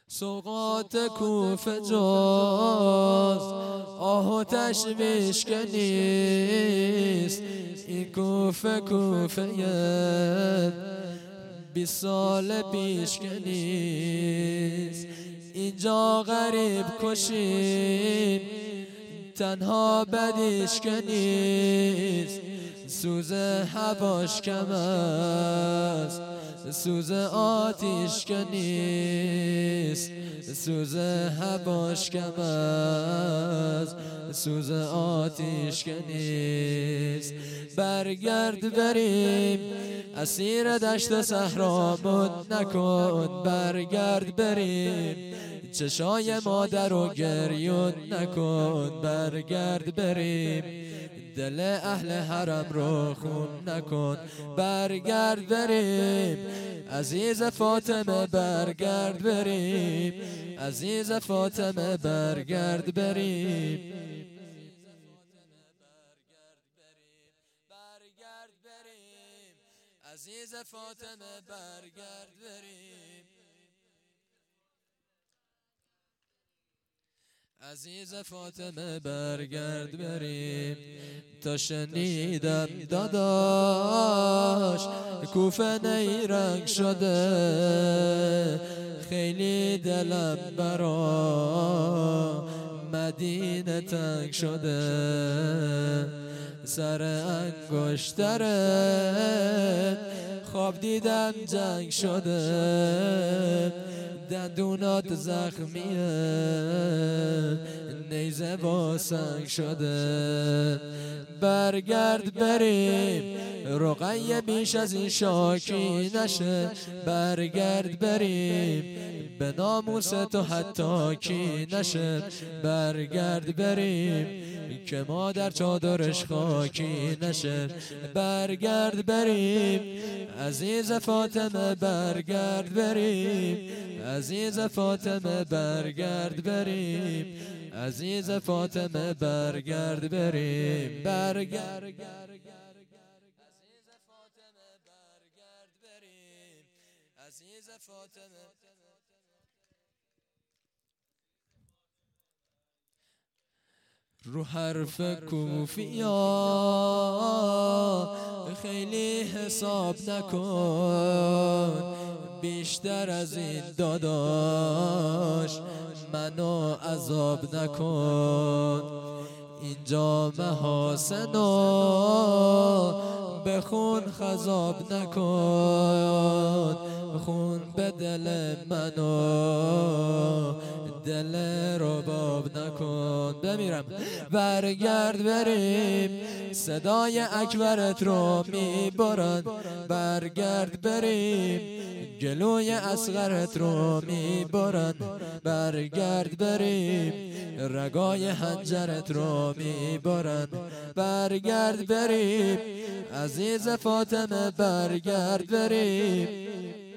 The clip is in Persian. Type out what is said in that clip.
سوقات کوفه جز آه و تشویش که نیست. این کوفه 20 سال پیش که نیست. اینجا غریب کشیم تنها بدیش که نیست. سوز هواش کم است، سوز آتیش که نیست. سوز هواش کم است، سوز آتیش که نیست. برگرد بریم اسیر دشت صحرامون نکن. برگرد بریم چشای مادر و گریون نکن. برگرد بریم دل اهل حرم رو خون نکن. برگرد بریم عزیز فاطمه، برگرد بریم عزیز فاطمه، برگرد بریم. برگرد بریم عزیز فاطمه، برگرد بریم عزیز فاطمه، برگرد بریم. تا شنیدم داداش کوفه نیرنگ شده، خیلی دلم برا مدینه تنگ شده. سر انگشترت خواب دیدم جنگ شده، دندونات زخمیه نیزه با سنگ شده. برگرد بریم رقیه بیش از این شاکی نشه. برگرد بریم به ناموس تو حتی کی نشه. برگرد بریم که مادر چادرش خاکی نشه. برگرد بریم عزیز فاطمه، برگرد بریم عزیز فاطمه، برگرد بریم عزیز فاطمه، برگرد بریم. برگرد عزیز فاطمه، برگرد بریم عزیز فاطمه. رو حرف کوفیا خیلی حساب نکن، بیشتر از این داداش منو عذاب نکن. اینجا محاسنو به خون خضاب نکن. خون به دل منو دل رباب نکن. بمیرم. برگرد بریم صدای اکبرت رو میبرن. برگرد بریم گلوی اصغرت رو میبرن. برگرد بریم رگای حنجرت رو میبرن. برگرد بریم عزیز فاطمه، برگرد بریم